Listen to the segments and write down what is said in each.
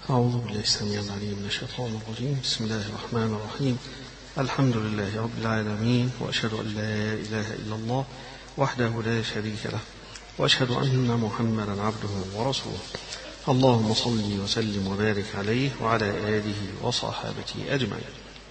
أعوذ بالله السميع العليم من الشيطان الرجيم. بسم الله الرحمن الرحيم. الحمد لله رب العالمين، وأشهد أن لا إله إلا الله وحده لا شريك له، وأشهد أن محمدا عبده ورسوله. اللهم صل وسلم وبارك عليه وعلى آله وصحابته أجمعين.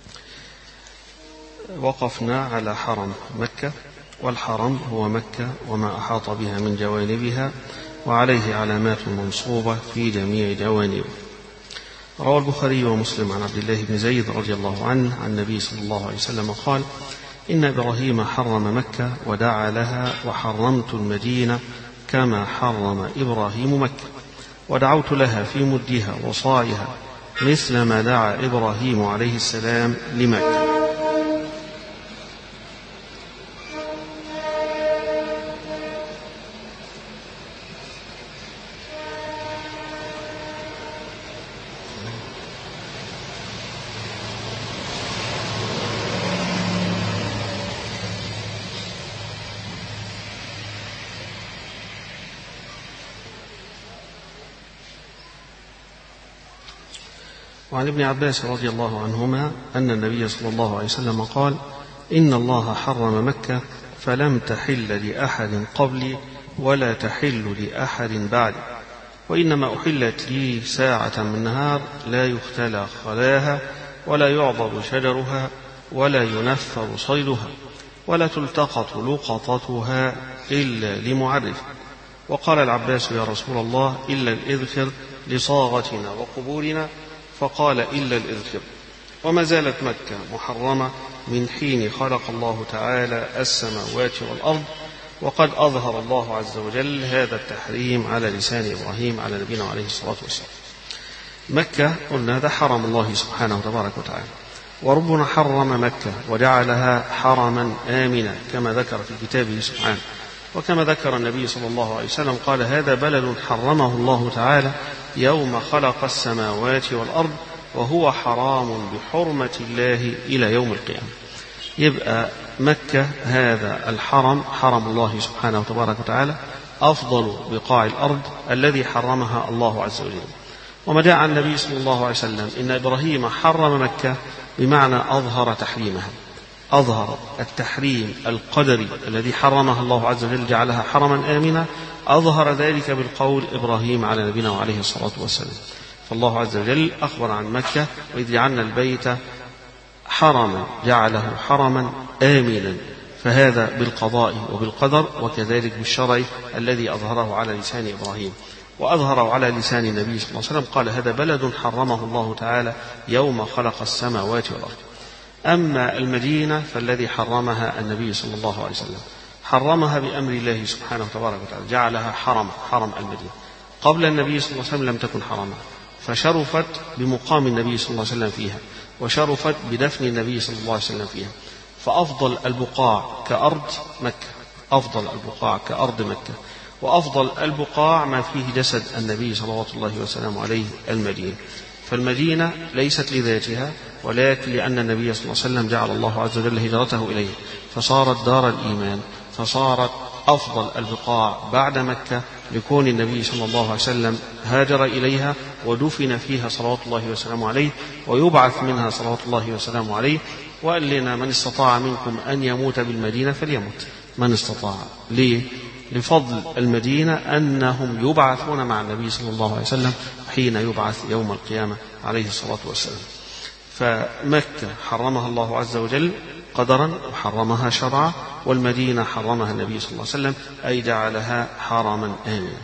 وقفنا على حرم مكة، والحرم هو مكة وما أحاط بها من جوانبها، وعليه علامات منصوبة في جميع جوانبه. روى البخاري ومسلم عن عبد الله بن زيد رضي الله عنه عن النبي صلى الله عليه وسلم قال: إن إبراهيم حرم مكة ودعا لها، وحرمت المدينة كما حرم إبراهيم مكة، ودعوت لها في مدها وصاعها مثل ما دعا إبراهيم عليه السلام لمكة. وعن ابن عباس رضي الله عنهما أن النبي صلى الله عليه وسلم قال: إن الله حرم مكة فلم تحل لأحد قبلي ولا تحل لأحد بعدي، وإنما أحلت لي ساعة من نهار لا يختلى خلاها ولا يعضد شجرها ولا ينفر صيدها ولا تلتقط لقطتها إلا لمعرف. وقال العباس: يا رسول الله، إلا الإذخر لصاغتنا وقبورنا. فقال: إلا الإذخر. وما زالت مكة محرمة من حين خلق الله تعالى السماوات والأرض، وقد أظهر الله عز وجل هذا التحريم على لسان إبراهيم على نبينا عليه الصلاة والسلام. مكة قلنا هذا حرم الله سبحانه تبارك وتعالى، وربنا حرم مكة وجعلها حرما آمنا كما ذكر في كتابه سبحانه، وكما ذكر النبي صلى الله عليه وسلم قال: هذا بلد حرمه الله تعالى يوم خلق السماوات والأرض، وهو حرام بحرمة الله إلى يوم القيامة. يبقى مكة هذا الحرم حرم الله سبحانه تبارك وتعالى، أفضل بقاع الأرض الذي حرمها الله عز وجل. وما جاء عن النبي صلى الله عليه وسلم إن إبراهيم حرم مكة بمعنى أظهر تحريمها، أظهر التحريم القدري الذي حرمها الله عز وجل جعلها حرما آمنا، أظهر ذلك بالقول إبراهيم على نبينا وعليه الصلاة والسلام. فالله عز وجل أخبر عن مكة: وإذ جعلنا البيت حرما جعله حرما آمنا، فهذا بالقضاء وبالقدر، وكذلك بالشرع الذي أظهره على لسان إبراهيم وأظهره على لسان النبي صلى الله عليه وسلم. قال: هذا بلد حرمه الله تعالى يوم خلق السماوات والأرض. أما المدينة فالذي حرمها النبي صلى الله عليه وسلم، حرمها بأمر الله سبحانه تبارك وتعالى، جعلها حرم المدينة. قبل النبي صلى الله عليه وسلم لم تكن حرما، فشرفت بمقام النبي صلى الله عليه وسلم فيها، وشرفت بدفن النبي صلى الله عليه وسلم فيها. فأفضل البقاع كأرض مكة، أفضل البقاع كأرض مكة، وأفضل البقاع ما فيه جسد النبي صلوات الله وسلامه عليه المدينة. فالمدينة ليست لذاتها، ولكن لأن النبي صلى الله عليه وسلم جعل الله عز وجل هجرته إليه، فصارت دار الإيمان، فصارت أفضل البقاع بعد مكة، لكون النبي صلى الله عليه وسلم هاجر إليها ودفن فيها صلوات الله وسلامه عليه، ويبعث منها صلوات الله وسلامه عليه. وقال لنا: من استطاع منكم أن يموت بالمدينة فليمت، من استطاع. ليه؟ لفضل المدينة أنهم يبعثون مع النبي صلى الله عليه وسلم حين يبعث يوم القيامة عليه الصلاة والسلام. فمكة حرمها الله عز وجل قدرا وحرمها شرعا، والمدينة حرمها النبي صلى الله عليه وسلم، أي جعلها حرما آمنا.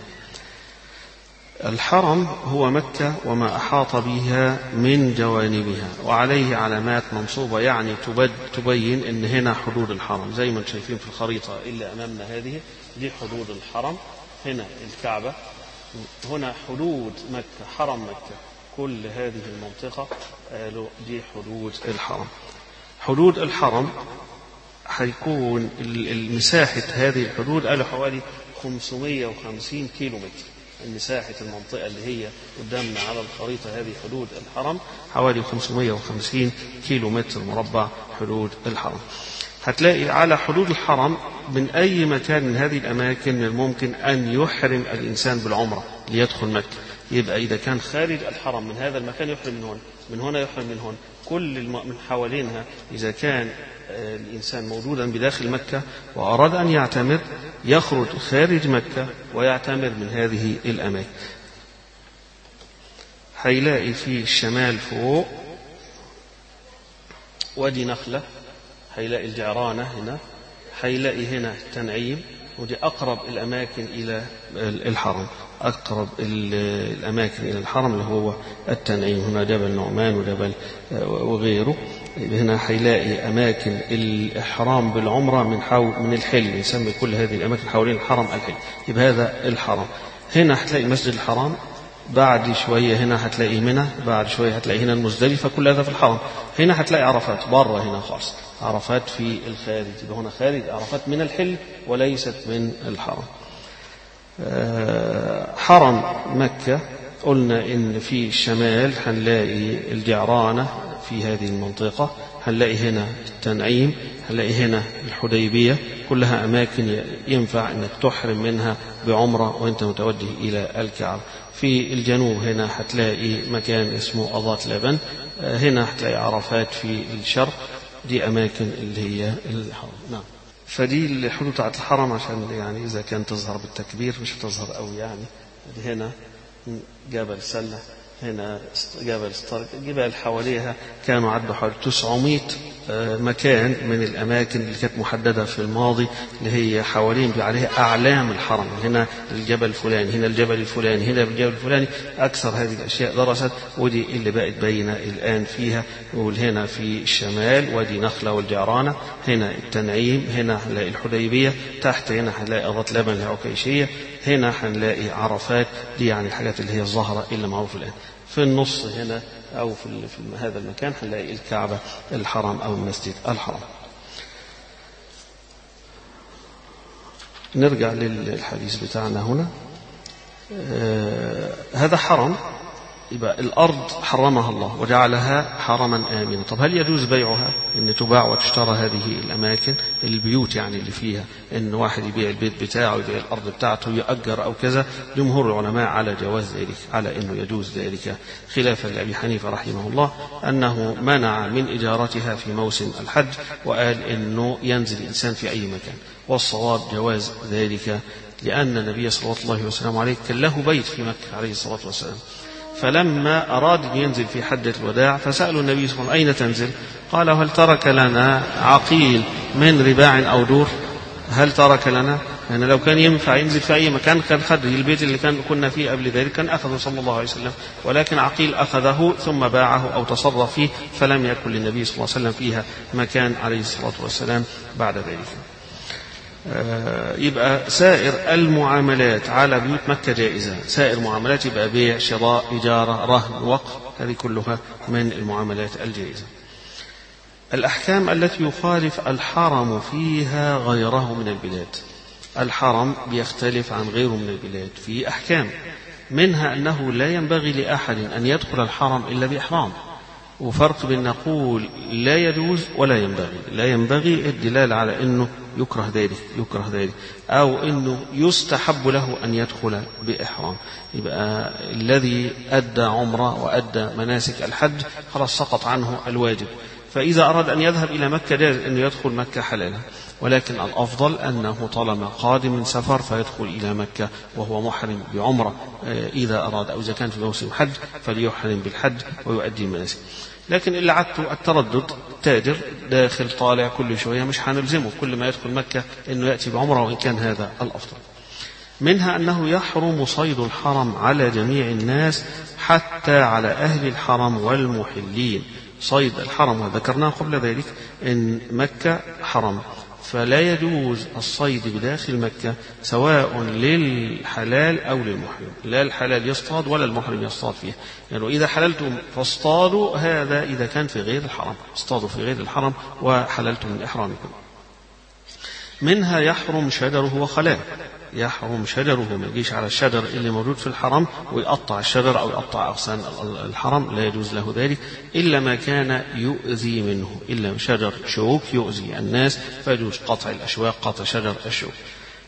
الحرم هو مكة وما أحاط بها من جوانبها، وعليه علامات منصوبة، يعني تبين أن هنا حدود الحرم زي ما شايفين في الخريطة اللي أمامنا. هذه دي حدود الحرم، هنا الكعبة، هنا حدود مكة، حرم مكة، كل هذه المنطقة قالوا دي حدود الحرم. حدود الحرم حيكون المساحة هذه الحدود قالوا حوالي 550 كيلو متر. المساحة المنطقة اللي هي قدامنا على الخريطة هذه حدود الحرم حوالي 550 كيلو متر مربع حدود الحرم. هتلاقي على حدود الحرم من أي مكان من هذه الأماكن من الممكن أن يحرم الإنسان بالعمرة ليدخل مكة. يبقى إذا كان خارج الحرم من هذا المكان يحرم من هنا، من هنا يحرم من هنا، كل من حوالينها إذا كان الإنسان موجودا بداخل مكة وأراد أن يعتمر يخرج خارج مكة ويعتمر من هذه الأماكن. هيلاقي في الشمال فوق وادي نخلة، هيلاقي الجعرانة هنا، هيلاقي هنا التنعيم، ودي أقرب الأماكن إلى الحرم، أقرب الأماكن إلى الحرم اللي هو التنعيم. هنا جبل نعمان وجبل وغيره. هنا هيلاقي أماكن الإحرام بالعمرة من الحل، يسمي كل هذه الأماكن حوالين الحرم الحل، يبقى هذا الحرم. هنا هتلاقي المسجد الحرام، بعد شوية هنا هتلاقي منى، بعد شوية هتلاقي هنا المزدلفة، كل هذا في الحرم. هنا هتلاقي عرفات بره هنا خالص، عرفات في الخارج، يبقى هنا خارج عرفات من الحل وليست من الحرم. حرم مكة قلنا إن في الشمال هنلاقي الجعرانة في هذه المنطقة، هنلاقي هنا التنعيم، هنلاقي هنا الحديبية، كلها أماكن ينفع أنك تحرم منها بعمرة وأنت متوجه إلى الكعبة. في الجنوب هنا هتلاقي مكان اسمه أضاة لبن، هنا هتلاقي عرفات في الشرق، دي أماكن اللي هي الحرم. نعم. فدي الحدود بتاعت الحرم عشان يعني إذا كان تظهر بالتكبير مش تظهر قوي يعني. هنا جبل سلة، هنا جبل ستارك، الجبال حواليها كانوا عدوا حوالي 900 مكان من الأماكن اللي كانت محددة في الماضي، اللي هي حوالين عليها أعلام الحرم، هنا الجبل الفلاني، هنا الجبل الفلاني، هنا الجبل الفلاني. أكثر هذه الأشياء درست، ودي اللي بقت باينة الآن فيها. نقول هنا في الشمال وادي نخلة والجعرانة، هنا التنعيم، هنا هنلاقي الحديبية، تحت هنا هنلاقي أضاة لبن العكيشية، هنا هنلاقي عرفات، دي يعني الحاجات اللي هي الظاهرة اللي معروفة الآن. في النص هنا أو في هذا المكان هنلاقي الكعبة الحرم أو المسجد الحرام. نرجع للحديث بتاعنا هنا. هذا حرم، يبقى الأرض حرمها الله وجعلها حرما آمنا. طب هل يجوز بيعها، أن تباع وتشترى هذه الأماكن، البيوت يعني اللي فيها، أن واحد يبيع البيت بتاعه، يبيع الأرض بتاعته، يأجر أو كذا؟ جمهور العلماء على جواز ذلك، على أنه يجوز ذلك، خلافا لأبي حنيفة رحمه الله أنه منع من إجارتها في موسم الحج، وقال أنه ينزل الإنسان في أي مكان، والصواب جواز ذلك، لأن النبي صلى الله عليه وسلم كان له بيت في مكة عليه الصلاة والسلام. فلما أراد أن ينزل في حجة الوداع فسألوا النبي صلى الله عليه وسلم أين تنزل؟ قال هل ترك لنا عقيل من رباع أو دور؟ هل ترك لنا؟ يعني لو كان ينفع ينزل في أي مكان كان خد البيت اللي كنا فيه قبل ذلك كان أخذه صلى الله عليه وسلم، ولكن عقيل أخذه ثم باعه أو تصرف فيه، فلم يكن للنبي صلى الله عليه وسلم فيها مكان عليه الصلاة والسلام بعد ذلك. يبقى سائر المعاملات على بيوت مكة جائزة، سائر معاملات يبقى بيع، شراء، إجارة، رهن، وقف، هذه كلها من المعاملات الجائزة. الأحكام التي يخالف الحرم فيها غيره من البلاد. الحرم بيختلف عن غيره من البلاد في أحكام، منها أنه لا ينبغي لأحد أن يدخل الحرم إلا بإحرام، وفرق بين نقول لا يجوز ولا ينبغي. لا ينبغي الدلالة على أنه يكره ذلك أو أنه يستحب له أن يدخل بإحرام. يبقى الذي أدى عمره وأدى مناسك الحج خلاص سقط عنه الواجب، فإذا أراد أن يذهب إلى مكة جاز أنه يدخل مكة حلالا، ولكن الأفضل أنه طالما قادم من سفر فيدخل إلى مكة وهو محرم بعمرة إذا أراد، أو إذا كان في موسم حج فليحرم بالحج ويؤدي المناسك. لكن اللي عدته التردد، تاجر داخل طالع كل شوية، مش هنلزمه كل ما يدخل مكة أنه يأتي بعمرة، وإن كان هذا الأفضل. منها أنه يحرم صيد الحرم على جميع الناس حتى على أهل الحرم والمحلين. صيد الحرم وذكرناه قبل ذلك إن مكة حرم، فلا يجوز الصيد بداخل مكة سواء للحلال أو للمحرم. لا الحلال يصطاد ولا المحرم يصطاد فيه، يعني إذا حللتم فاصطادوا، هذا إذا كان في غير الحرم، اصطادوا في غير الحرم وحللتم من إحرامكم. منها يحرم شجره وخلاه، يحرم شجره، ما يجيش على الشجر اللي موجود في الحرم ويقطع الشجر أو يقطع أغصان الحرم، لا يجوز له ذلك إلا ما كان يؤذي منه، إلا شجر شوك يؤذي الناس فيجوز قطع الأشواك، قطع شجر الشوك.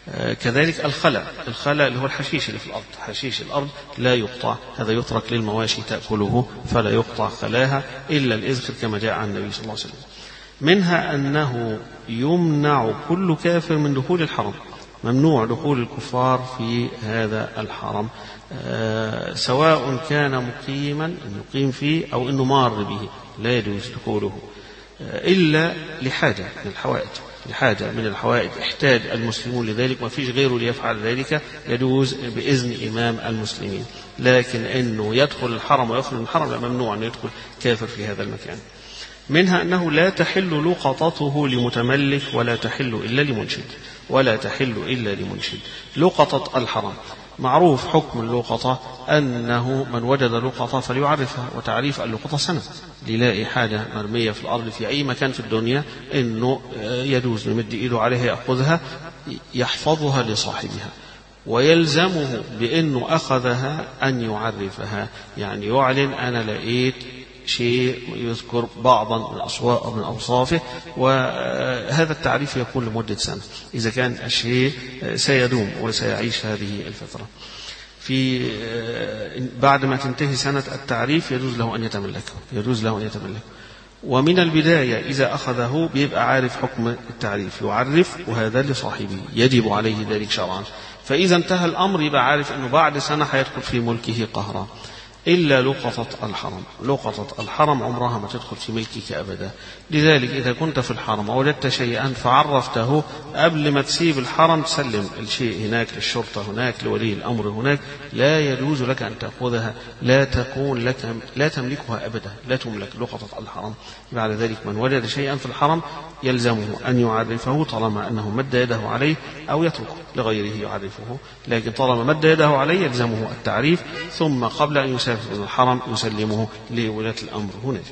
كذلك الخلا اللي هو الحشيش اللي في الأرض، حشيش الأرض لا يقطع، هذا يترك للمواشي تأكله فلا يقطع خلاها إلا الإذخر كما جاء عن النبي صلى الله عليه وسلم. منها أنه يمنع كل كافر من دخول الحرم، ممنوع دخول الكفار في هذا الحرم، سواء كان مقيما يقيم فيه أو أنه مار به، لا يجوز دخوله إلا لحاجة من الحوائج، لحاجة من الحوائج احتاج المسلمون لذلك ما فيش غيره ليفعل ذلك، يجوز بإذن إمام المسلمين. لكن أنه يدخل الحرم ويخرج من الحرم لا، ممنوع أن يدخل كافر في هذا المكان. منها أنه لا تحل لقطته لمتملك ولا تحل إلا لمنشد، ولا تحل إلا لمنشد. لقطة الحرم معروف حكم اللقطة أنه من وجد لقطة فليعرفها، وتعريف اللقطة سنة، ليلاقي حاجة مرمية في الأرض في أي مكان في الدنيا إنه يجوز يمد إيده عليها يأخذها يحفظها لصاحبها، ويلزمه بأنه أخذها أن يعرفها، يعني يعلن أنا لقيت شيء يذكر بعضا من أوصافه، وهذا التعريف يكون لمدة سنة إذا كان الشيء سيدوم وسيعيش هذه الفترة. بعد ما تنتهي سنة التعريف يجوز له أن يتملكه، ومن البداية إذا أخذه بيبقى عارف حكم التعريف، يعرف وهذا لصاحبه يجب عليه ذلك شرعا. فإذا انتهى الأمر يبقى عارف أنه بعد سنة هيدخل في ملكه قهرا. إلا لقطة الحرم، لقطة الحرم عمرها ما تدخل في ملكك أبدا. لذلك إذا كنت في الحرم ووجدت شيئا فعرفته قبل ما تسيب الحرم تسلم الشيء هناك للشرطة هناك لولي الأمر هناك، لا يجوز لك أن تأخذها، لا تكون لك، لا تملكها أبدا، لا تملك لقطة الحرم. بعد ذلك من وجد شيئا في الحرم يلزمه أن يعرفه طالما أنه مد يده عليه، أو يتركه لغيره يعرفه، لكن طالما مد يده عليه يلزمه التعريف، ثم قبل أن يسافر إلى الحرم يسلمه لولاة الأمر هناك.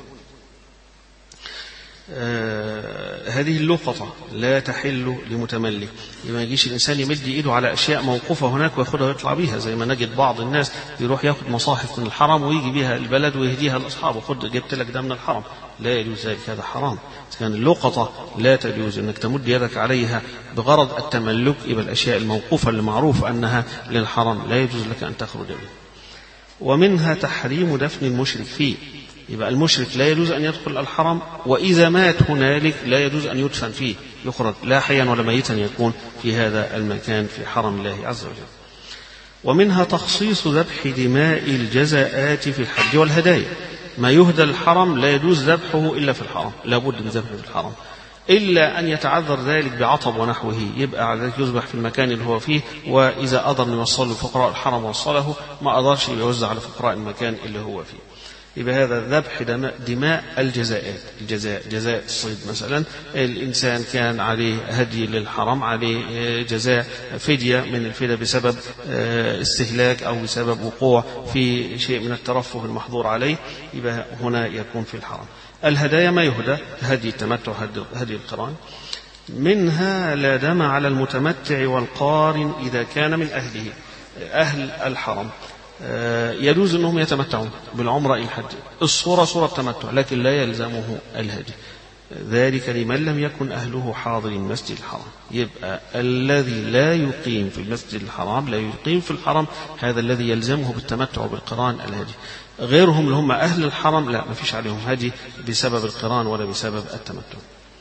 هذه اللقطة لا تحل لمتملك، لما يجيش الإنسان يمد إيده على أشياء موقوفة هناك ويأخذها ويطلع بها، زي ما نجد بعض الناس يروح يأخذ مصاحف من الحرم ويجي بها البلد ويهديها لأصحابه، خد جبت لك ده من الحرم، لا يجوز ذلك، هذا حرام. كان اللقطة لا تجوز أنك تمد يدك عليها بغرض التملك، يبقى الأشياء الموقوفة المعروف أنها للحرم لا يجوز لك أن تخرج بها. ومنها تحريم دفن المشرك فيه، يبقى المشرك لا يجوز أن يدخل الحرم، وإذا مات هنالك لا يجوز أن يدفن فيه، يخرج لا حيا ولا ميتا يكون في هذا المكان في حرم الله عز وجل. ومنها تخصيص ذبح دماء الجزاءات في الحج والهدايا، ما يهدى الحرم لا يجوز ذبحه إلا في الحرم، لا بد من ذبحه في الحرم، إلا أن يتعذر ذلك بعطب ونحوه، يبقى على ذلك يذبح في المكان اللي هو فيه، وإذا قدر يوصل لفقراء الحرم وصله، ما قدرش يوزع على فقراء المكان اللي هو فيه. يبقى هذا ذبح دماء الجزاءات، جزاء الصيد مثلا، الإنسان كان عليه هدي للحرم، عليه جزاء فدية من الفدية بسبب استهلاك أو بسبب وقوع في شيء من الترفه المحظور عليه، يبقى هنا يكون في الحرم. الهدايا ما يهدى، هدي التمتع، هدي القران. منها لا دم على المتمتع والقارن إذا كان من أهله، أهل الحرم يجوز أنهم يتمتعون بالعمرة إلى الحج، الصورة صورة تمتع، لكن لا يلزمه الهدي، ذلك لمن لم يكن أهله حاضر المسجد الحرام. يبقى الذي لا يقيم في المسجد الحرام، لا يقيم في الحرم، هذا الذي يلزمه بالتمتع بالقران الهدي. غيرهم اللي هم أهل الحرم لا، ما فيش عليهم هدي بسبب القران ولا بسبب التمتع.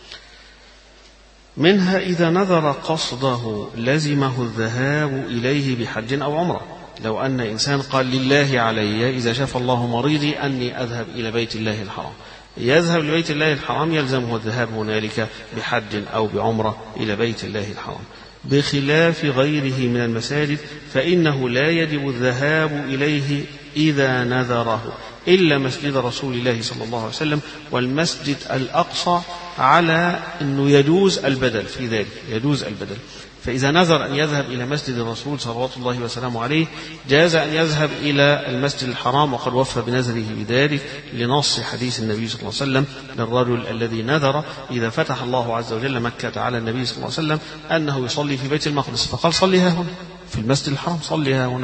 منها إذا نذر قصده لزمه الذهاب إليه بحج أو عمرة، لو أن إنسان قال لله علي إذا شاف الله مريضي أني أذهب إلى بيت الله الحرام، يذهب لبيت الله الحرام يلزمه الذهاب هنالك بحج أو بعمرة إلى بيت الله الحرام، بخلاف غيره من المساجد فإنه لا يجب الذهاب إليه إذا نذره، إلا مسجد رسول الله صلى الله عليه وسلم والمسجد الأقصى، على أنه يجوز البدل في ذلك، يجوز البدل. فإذا نذر أن يذهب إلى مسجد الرسول صلوات الله وسلامه عليه جاز أن يذهب إلى المسجد الحرام، وقد وفى بنذره بذلك لنص حديث النبي صلى الله عليه وسلم للرجل الذي نذر إذا فتح الله عز وجل مكة على النبي صلى الله عليه وسلم أنه يصلي في بيت المقدس، فقال صليها هنا في المسجد الحرام، صليها هنا،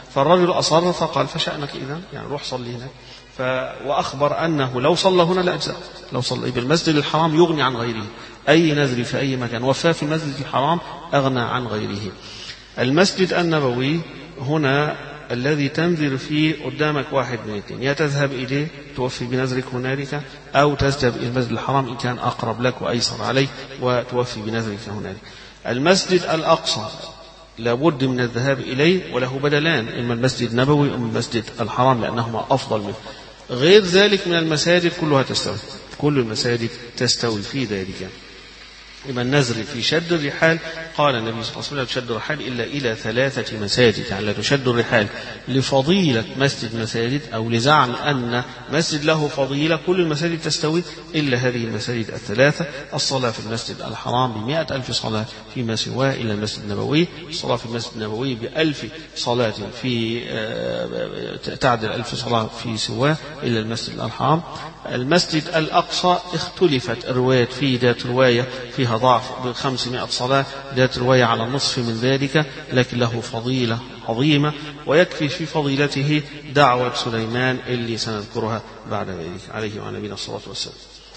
فالرجل أصر فقال فشأنك إذن، يعني روح صلي هناك. وأخبر أنه لو صلى هنا لأجزاء، لو صلى بالمسجد الحرام يغني عن غيره، أي نذر في أي مكان وفاه في المسجد الحرام أغنى عن غيره. المسجد النبوي هنا الذي تنذر فيه قدامك واحد من اثنين، يا تذهب إليه توفي بنذرك هنالك، أو تذهب إلى المسجد الحرام إن كان أقرب لك وأيسر عليك وتوفي بنذرك هنالك. المسجد الأقصى لابد من الذهاب إليه، وله بدلان، إما المسجد النبوي أو المسجد الحرام لأنهما أفضل منه. غير ذلك من المساجد كلها تستوي، كل المساجد تستوي في ذلك. إما النذر في شد الرحال، قال النبي صلى الله عليه وسلم لا تشد الرحال إلا إلى 3 مساجد، يعني لا تشد الرحال لفضيلة مسجد أو لزعم أن مسجد له فضيلة، كل المساجد تستوي إلا هذه المساجد 3: الصلاة في المسجد الحرام ب100,000 صلاة فيما سواه إلى المسجد النبوي، الصلاة في المسجد النبوي ب1000 صلاة في تعدل 1000 صلاة في سواه إلى المسجد الحرام. المسجد الأقصى اختلفت الروايات فيه، ذات رواية فيها ضعف ب500 صلاة، ذات رواية على النصف من ذلك، لكن له فضيلة عظيمة، ويكفي في فضيلته دعوة سليمان اللي سنذكرها بعد ذلك عليه وعلى نبينا الصلاة والسلام.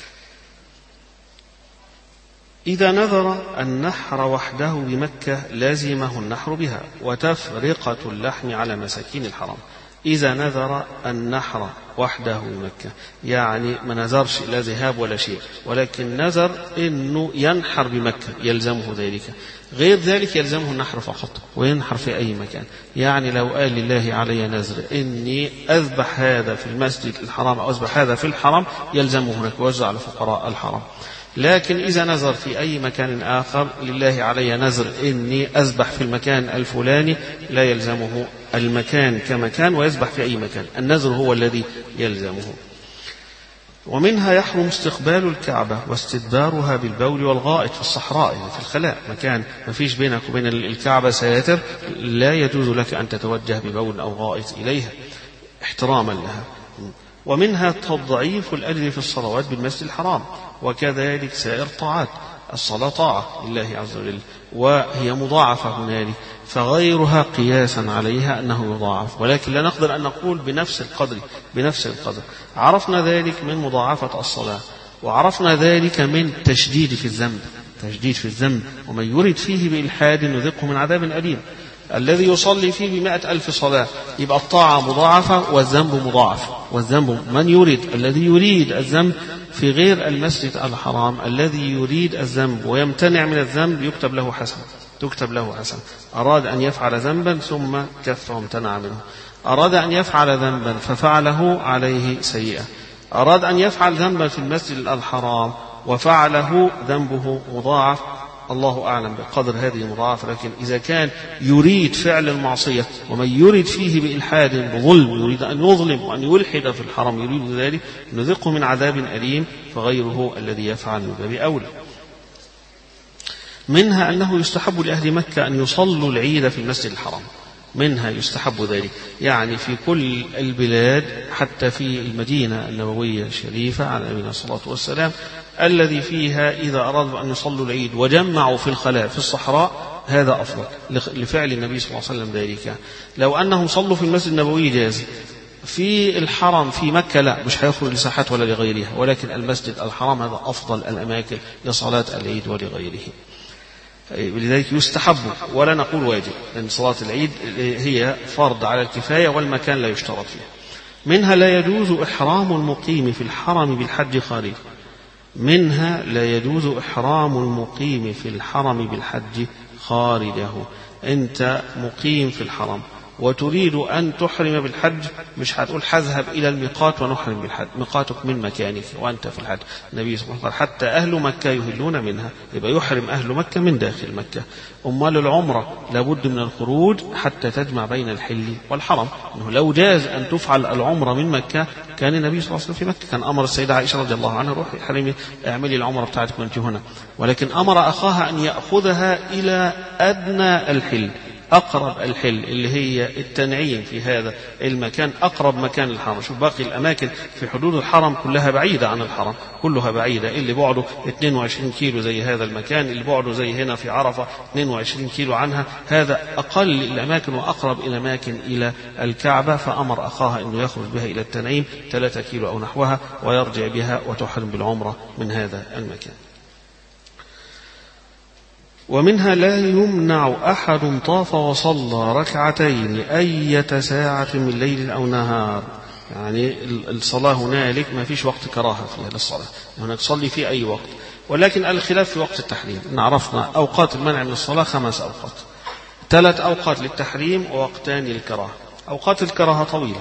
إذا نذر النحر وحده بمكة لازمه النحر بها وتفرقة اللحم على مساكين الحرام. إذا نذر النحر وحده بمكة، يعني ما نذرش لا ذهاب ولا شيء، ولكن نذر إنه ينحر بمكة يلزمه ذلك، غير ذلك يلزمه النحر فقط وينحر في أي مكان. يعني لو قال لله علي نذر إني أذبح هذا في المسجد الحرام أو أذبح هذا في الحرم، يلزمه هناك ويوزع على فقراء الحرم. لكن إذا نذر في أي مكان آخر، لله علي نذر إني أذبح في المكان الفلاني، لا يلزمه المكان كمكان ويذبح في أي مكان، النذر هو الذي يلزمه. ومنها يحرم استقبال الكعبة واستدبارها بالبول والغائط في الصحراء، يعني في الخلاء، مكان ما فيش بينك وبين الكعبة سياتر، لا يجوز لك أن تتوجه ببول أو غائط إليها احتراما لها. ومنها تضعيف الأجر في الصلوات بالمسجد الحرام، وكذلك سائر طاعات. الصلاة طاعة لله عز وجل وهي مضاعفة هنالك، فغيرها قياسا عليها أنه يضاعف، ولكن لا نقدر أن نقول بنفس القدر. عرفنا ذلك من مضاعفة الصلاة، وعرفنا ذلك من تشديد في الذنب، ومن يرد فيه بإلحاد نذقه من عذاب أليم. الذي يصلي فيه ب100,000 صلاة يبقى الطاعة مضاعفة والذنب مضاعف. والذنب الذي يريد الذنب في غير المسجد الحرام، الذي يريد الذنب ويمتنع من الذنب تكتب له حسنة. أراد أن يفعل ذنبا ثم كف وامتنع منه، أراد أن يفعل ذنبا ففعله عليه سيئة، أراد أن يفعل ذنبا في المسجد الحرام وفعله ذنبه مضاعف. الله أعلم بقدر هذه المضاعفة، لكن إذا كان يريد فعل المعصية ومن يريد فيه بإلحاد بظلم، يريد أن يظلم وأن يلحد في الحرم، يريد ذلك نذقه من عذاب أليم، فغيره الذي يفعل من باب أولى. منها أنه يستحب لأهل مكة أن يصلوا العيد في المسجد الحرام، منها يستحب ذلك، يعني في كل البلاد حتى في المدينة النبوية الشريفة على نبينا الصلاة والسلام الذي فيها إذا أرادوا أن يصلوا العيد وجمعوا في الخلاء في الصحراء، هذا أفضل لفعل النبي صلى الله عليه وسلم ذلك. لو أنهم صلوا في المسجد النبوي جاز، في الحرم في مكة لا، مش هيخرج لساحات ولا لغيرها، ولكن المسجد الحرام هذا أفضل الأماكن لصلاة العيد ولغيره. ولذلك يستحب ولا نقول واجب، لأن صلاة العيد هي فرض على الكفاية والمكان لا يشترط فيه. منها لا يجوز إحرام المقيم في الحرم بالحج خارجه، منها لا يجوز إحرام المقيم في الحرم بالحج خارجه. أنت مقيم في الحرم وتريد أن تحرم بالحج، مش هتقول حذهب إلى الميقات ونحرم بالحج، ميقاتك من مكانك وأنت في الحج. النبي صلى الله عليه وسلم حتى أهل مكة يهلون منها، يبقى يحرم أهل مكة من داخل مكة. أمال العمرة لابد من الخروج حتى تجمع بين الحل والحرم، أنه لو جاز أن تفعل العمرة من مكة كان النبي صلى الله عليه وسلم في مكة، كان أمر السيدة عائشة رضي الله عنها روحي حرمي اعملي العمرة بتاعتك وأنت هنا، ولكن أمر أخاها أن يأخذها إلى أدنى الحل أقرب الحل اللي هي التنعيم في هذا المكان أقرب مكان للحرم. شوف باقي الأماكن في حدود الحرم كلها بعيدة عن الحرم، كلها بعيدة، اللي بعده 22 كيلو زي هذا المكان، اللي بعده زي هنا في عرفة 22 كيلو عنها، هذا أقل الأماكن وأقرب الأماكن إلى الكعبة. فأمر أخاها أنه يخرج بها إلى التنعيم 3 كيلو أو نحوها ويرجع بها وتحرم بالعمرة من هذا المكان. ومنها لا يمنع أحد طاف وصلى ركعتين أية ساعة من ليل أو نهار. يعني الصلاة هنالك ما فيش وقت كراهة فيها للصلاة، هناك تصلي في أي وقت، ولكن الخلاف في وقت التحريم. عرفنا أوقات المنع من الصلاة 5 أوقات، 3 أوقات للتحريم ووقتان للكراهة. أوقات الكراهة طويلة،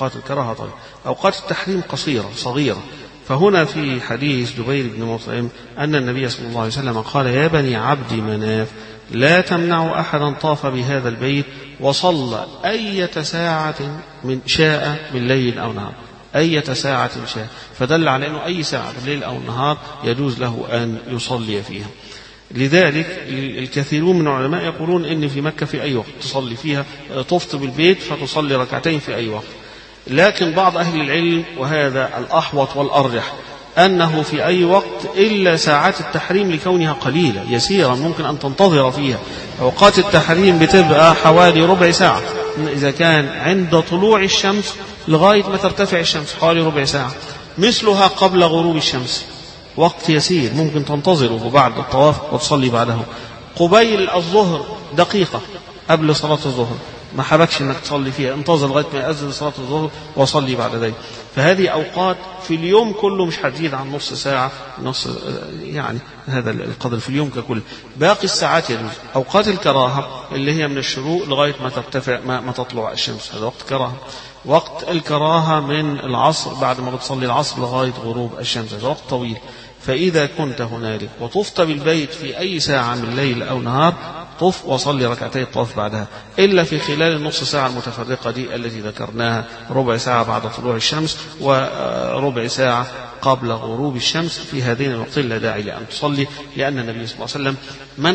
أوقات التحريم قصيرة صغيرة. فهنا في حديث جبير بن مطعم أن النبي صلى الله عليه وسلم قال: يا بني عبد مناف لا تمنعوا أحدا طاف بهذا البيت وصلى أية ساعة من شاء من ليل أو نهار، أية ساعة شاء، فدل على أنه أي ساعة من الليل أو النهار يجوز له أن يصلي فيها. لذلك الكثيرون من العلماء يقولون إن في مكة في أي وقت تصلي فيها، طفت بالبيت فتصلي ركعتين في أي وقت. لكن بعض أهل العلم، وهذا الأحوط والأرجح، أنه في أي وقت إلا ساعات التحريم لكونها قليلة يسيرة ممكن أن تنتظر فيها. أوقات التحريم بتبقى حوالي ربع ساعة، إذا كان عند طلوع الشمس لغاية ما ترتفع الشمس حوالي ربع ساعة، مثلها قبل غروب الشمس وقت يسير ممكن تنتظره بعد الطواف وتصلي بعده. قبيل الظهر دقيقة قبل صلاة الظهر ما حبكش انك تصلي فيها، انتظر لغايه ما يأذن صلاه الظهر وصلي بعد ذلك. فهذه اوقات في اليوم كله مش هتزيد عن نص ساعه، يعني هذا القدر في اليوم ككل. باقي الساعات يجوز. اوقات الكراهه اللي هي من الشروق لغايه ما ترتفع ما تطلع الشمس، هذا وقت كراهه. وقت الكراهه من العصر بعد ما بتصلي العصر لغايه غروب الشمس، هذا وقت طويل. فإذا كنت هنالك وطفت بالبيت في أي ساعة من الليل أو نهار، طف وصلي ركعتي الطواف بعدها، إلا في خلال النص ساعة المتفرقة دي التي ذكرناها، ربع ساعة بعد طلوع الشمس وربع ساعة قبل غروب الشمس. في هذين الوقتين لا داعي لأن تصلي، لأن النبي صلى الله عليه وسلم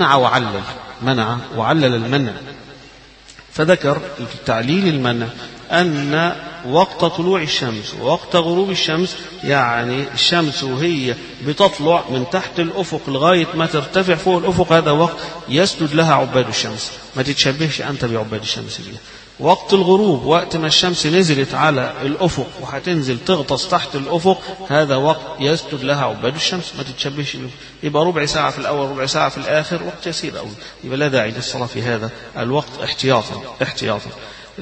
منع وعلل المنع. فذكر في تعليل المنع أن وقت طلوع الشمس ووقت غروب الشمس، يعني الشمس وهي بتطلع من تحت الأفق لغاية ما ترتفع فوق الأفق، هذا وقت يسجد لها عباد الشمس، ما تتشبهش أنت بعباد الشمس بها. وقت الغروب وقت ما الشمس نزلت على الأفق وهتنزل تغطس تحت الأفق، هذا وقت يسجد لها عباد الشمس، ما تتشبهش. يبقى ربع ساعة في الأول ربع ساعة في الآخر، وقت يسير أوي، يبقى لا داعي للصلاة في هذا الوقت احتياطا.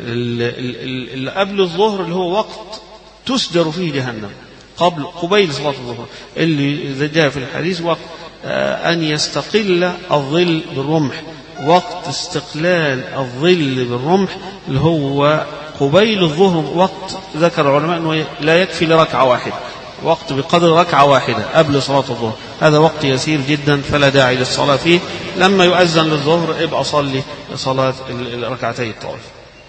اللي قبل الظهر اللي هو وقت تسجر فيه جهنم، قبيل صلاة الظهر، اللي جاء في الحديث وقت أن يستقل الظل بالرمح، وقت استقلال الظل بالرمح اللي هو قبيل الظهر. وقت ذكر العلماء أنه لا يكفي لركعة واحدة، وقت بقدر ركعة واحدة قبل صلاة الظهر، هذا وقت يسير جدا فلا داعي للصلاة فيه. لما يؤذن للظهر ابقى صلي صلاة ركعتي الطواف.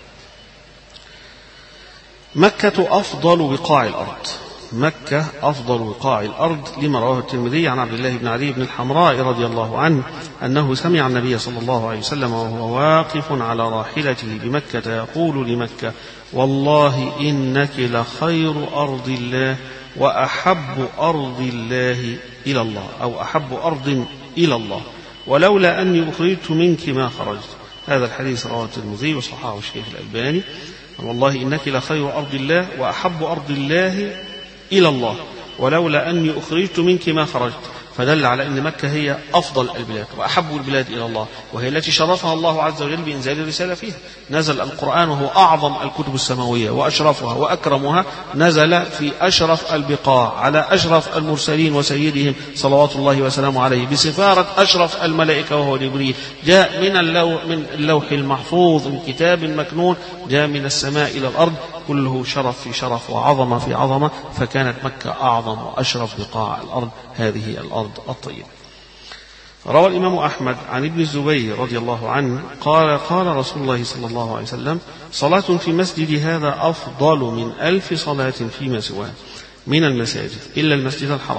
مكة أفضل بقاع الأرض، مكة أفضل بقاع الأرض، لما رواه الترمذي عن عبد الله بن علي بن الحمراء رضي الله عنه أنه سمع النبي صلى الله عليه وسلم وهو واقف على راحلته بمكة يقول لمكة: والله إنك لخير أرض الله وأحب أرض الله إلى الله، أو أحب أرض إلى الله، ولولا أني أخرجت منك ما خرجت. هذا الحديث رواه الترمذي وصححه الشيخ الألباني. والله إنك لخير أرض الله وأحب أرض الله إلى الله، ولولا أني أخرجت منك ما خرجت. فدل على أن مكة هي أفضل البلاد وأحب البلاد إلى الله، وهي التي شرفها الله عز وجل بإنزال الرسالة فيها. نزل القرآن وهو أعظم الكتب السماوية وأشرفها وأكرمها، نزل في أشرف البقاع على أشرف المرسلين وسيدهم صلوات الله وسلامه عليه بسفارة أشرف الملائكة وهو جبريل. جاء من اللوح المحفوظ من كتاب مكنون، جاء من السماء إلى الأرض، كله شرف في شرف وعظمة في عظمة. فكانت مكة أعظم وأشرف بقاع الأرض، هذه الأرض الطيبة. روى الإمام أحمد عن ابن الزبير رضي الله عنه قال رسول الله صلى الله عليه وسلم: صلاة في مسجد هذا أفضل من 1000 صلاة فيما سواه من المساجد إلا المسجد الحرام،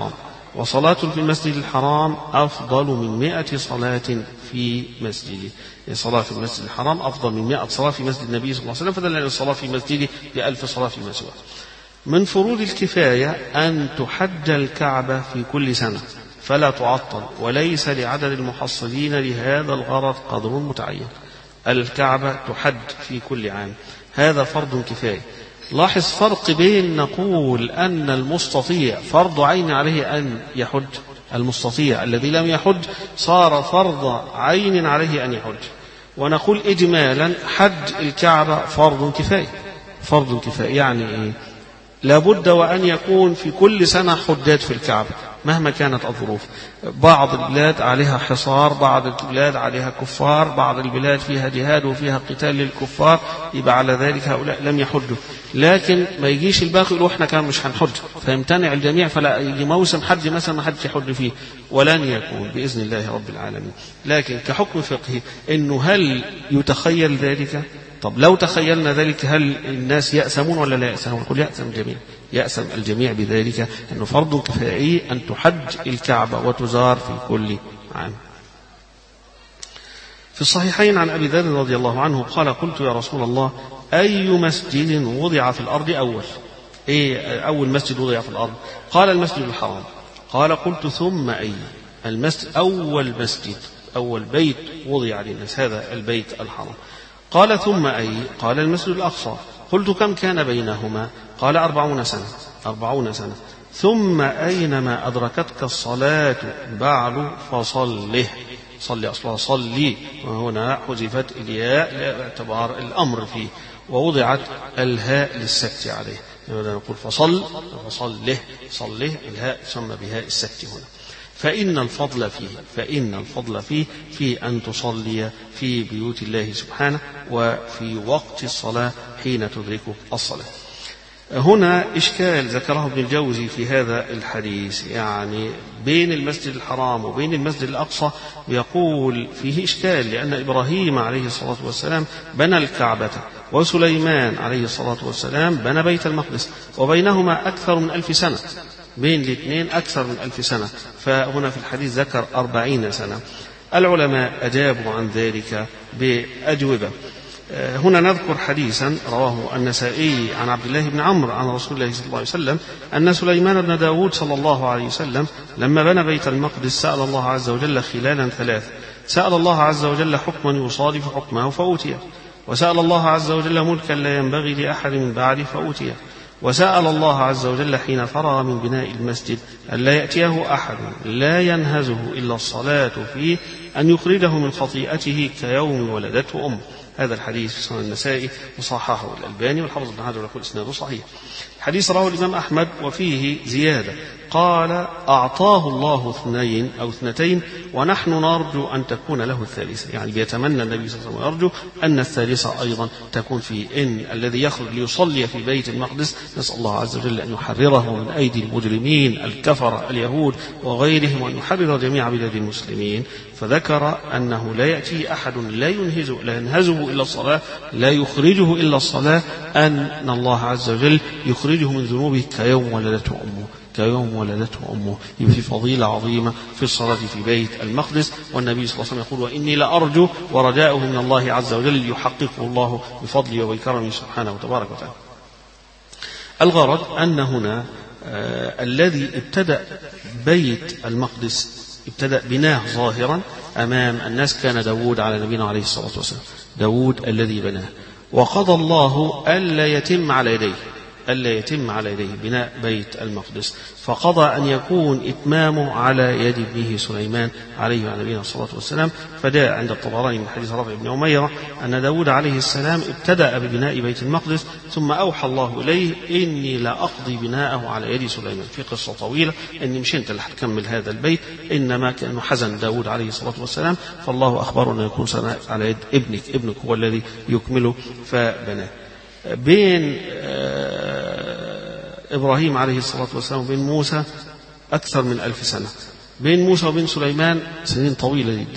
وصلاة في المسجد الحرام أفضل من 100 صلاة في مسجده. الصلاة في المسجد الحرام أفضل من 100 صلاة في مسجد النبي صلى الله عليه وسلم، فدل على الصلاة في مسجده ب1000 صلاة فيما سواه. من فروض الكفاية أن تحج الكعبة في كل سنة فلا تعطل، وليس لعدد المحصلين لهذا الغرض قدر متعين. الكعبة تحج في كل عام، هذا فرض كفاية. لاحظ فرق بين نقول أن المستطيع فرض عين عليه أن يحج، المستطيع الذي لم يحج صار فرض عين عليه أن يحج، ونقول إجمالا حج الكعبة فرض كفاية. فرض كفاية يعني إيه؟ لابد وأن يكون في كل سنة حجاج في الكعبة مهما كانت الظروف. بعض البلاد عليها حصار، بعض البلاد عليها كفار، بعض البلاد فيها جهاد وفيها قتال للكفار، يبقى على ذلك هؤلاء لم يحجوا. لكن ما يجيش الباقي يقولوا احنا كان مش هنحج فيمتنع الجميع، فلا يجي موسم حج مثلا ما حدش يحج فيه، ولن يكون بإذن الله رب العالمين. لكن كحكم فقهي انه هل يتخيل ذلك؟ طب لو تخيلنا ذلك هل الناس يأسمون ولا لا يأسمون؟ نقول يأسم الجميع، يأسم الجميع بذلك، أنه فرض كفائي أن تحج الكعبة وتزار في كل عام. في الصحيحين عن أبي ذر رضي الله عنه قال: قلت يا رسول الله أي مسجد وضع في الأرض أول؟ إيه أول مسجد وضع في الأرض؟ قال المسجد الحرام. قال: قلت ثم أي؟ المسجد أول مسجد، أول بيت وضع للناس هذا البيت الحرام. قال: ثم أي؟ قال المسجد الأقصى. قلت: كم كان بينهما؟ قال: 40 سنة. 40 سنة. ثم أينما أدركتك الصلاة بعد فصله. صلي أصلها صلي، وهنا حذفت الياء لاعتبار الأمر فيه، ووضعت الهاء للسكت عليه. نقول فصل فصله، صله الهاء ثم بهاء السكت هنا. فإن الفضل فيه في أن تصلي في بيوت الله سبحانه وفي وقت الصلاة حين تدركه الصلاة. هنا إشكال ذكره ابن الجوزي في هذا الحديث، يعني بين المسجد الحرام وبين المسجد الأقصى، يقول فيه إشكال لأن إبراهيم عليه الصلاة والسلام بنى الكعبة، وسليمان عليه الصلاة والسلام بنى بيت المقدس، وبينهما أكثر من 1000 سنة، بين الاثنين أكثر من 1000 سنة. فهنا في الحديث ذكر 40 سنة. العلماء أجابوا عن ذلك بأجوبة. هنا نذكر حديثا رواه النسائي عن عبد الله بن عمرو عن رسول الله صلى الله عليه وسلم أن سليمان بن داود صلى الله عليه وسلم لما بنى بيت المقدس سأل الله عز وجل خلالا 3. سأل الله عز وجل حكما يصادف حكمه فأوتيه، وسأل الله عز وجل ملكا لا ينبغي لأحد من بعده فأوتيه، وسأل الله عز وجل حين فرغ من بناء المسجد أن لا يأتيه أحد لا ينهزه إلا الصلاة فيه أن يخرجه من خطيئته كيوم ولدته أمه. هذا الحديث في سنن النسائي وصححه الألباني والحافظ ابن حجر يقول إسناده صحيح. حديث رواه الإمام أحمد وفيه زيادة، قال: أعطاه الله 2 أو 2 ونحن نرجو أن تكون له الثالثة. يعني بيتمنى النبي صلى الله عليه وسلم ويرجو أن الثالثة أيضا تكون فيه، إن الذي يخرج ليصلي في بيت المقدس نسأل الله عز وجل أن يحرره من أيدي المجرمين الكفر اليهود وغيرهم، وأن يحرر جميع بلاد المسلمين. فذكر أنه لا يأتي أحد لا ينهزه إلا الصلاة، لا يخرجه إلا الصلاة، أن الله عز وجل يخرجه من ذنوبه كيوم ولدته أمه، كيوم ولدته أمه. في فضيلة عظيمة في الصلاة في بيت المقدس، والنبي صلى الله عليه وسلم يقول: وإني لأرجو ورجاؤه من الله عز وجل يحققه الله بفضله وبكرمه سبحانه وتبارك وتعالى. الغرض أن هنا الذي ابتدأ بيت المقدس ابتدأ بناه ظاهرا أمام الناس كان داود على نبينا عليه الصلاة والسلام، داود الذي بناه، وقضى الله ألا يتم على يديه بناء بيت المقدس، فقضى أن يكون إتمامه على يد ابنه سليمان عليه وعلى نبينا الصلاة والسلام. فجاء عند الطبراني من حديث رافع بن أميرة أن داود عليه السلام ابتدأ ببناء بيت المقدس ثم أوحى الله إليه: إني لا أقضي بناءه على يد سليمان. في قصة طويلة إن مش أنت اللي هتكمل هذا البيت، إنما كأنه حزن داود عليه الصلاة والسلام، فالله أخبره أن يكون على يد ابنك هو الذي يكمله فبناه. بين إبراهيم عليه الصلاة والسلام وبين موسى أكثر من 1000 سنة، بين موسى وبين سليمان سنين طويلة جدا.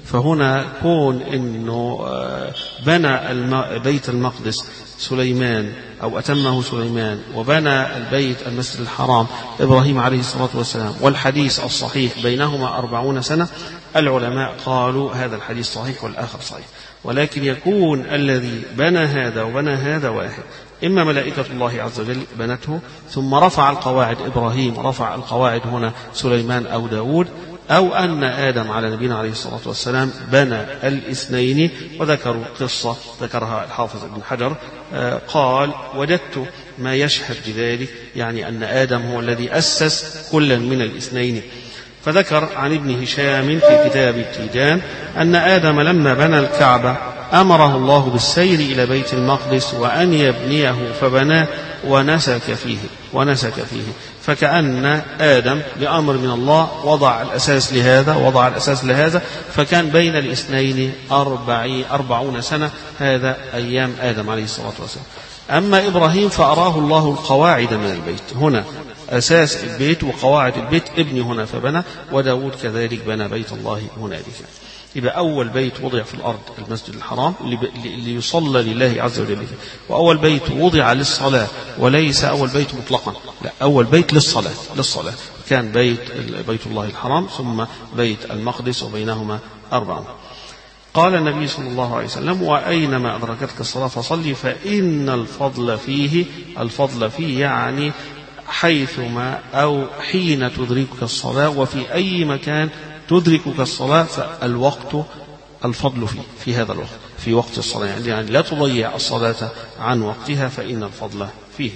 فهنا كون أنه بنى بيت المقدس سليمان أو أتمه سليمان، وبنى البيت المسجد الحرام إبراهيم عليه الصلاة والسلام، والحديث الصحيح بينهما 40 سنة، العلماء قالوا هذا الحديث صحيح والآخر صحيح. ولكن يكون الذي بنى هذا وبنى هذا واحد، إما ملائكة الله عز وجل بنته ثم رفع القواعد إبراهيم، رفع القواعد هنا سليمان أو داود، أو أن آدم على نبينا عليه الصلاة والسلام بنى الاثنين. وذكروا قصة ذكرها الحافظ ابن حجر، قال وجدت ما يشهد بذلك، يعني أن آدم هو الذي أسس كلا من الاثنين. فذكر عن ابن هشام في كتاب التيجان أن آدم لما بنى الكعبة أمره الله بالسير إلى بيت المقدس وأن يبنيه، فبناه ونسك فيه. فكأن آدم بأمر من الله وضع الأساس لهذا، فكان بين الاثنين 40 سنة، هذا أيام آدم عليه الصلاة والسلام. أما إبراهيم فأراه الله القواعد من البيت، هنا أساس البيت وقواعد البيت ابني هنا فبنى، وداود كذلك بنى بيت الله هنالك. يبقى أول بيت وضع في الأرض المسجد الحرام اللي يصلى لله عز وجل فيه، وأول بيت وضع للصلاة، وليس أول بيت مطلقا، لا، أول بيت للصلاة كان بيت الله الحرام، ثم بيت المقدس، وبينهما 4. قال النبي صلى الله عليه وسلم وأينما أدركتك الصلاة فصلي فإن الفضل فيه يعني حيثما أو حين تدركك الصلاة، وفي أي مكان تدركك الصلاة، فالوقت الفضل في هذا الوقت، في وقت الصلاة، يعني لا تضيع الصلاة عن وقتها، فإن الفضل فيه.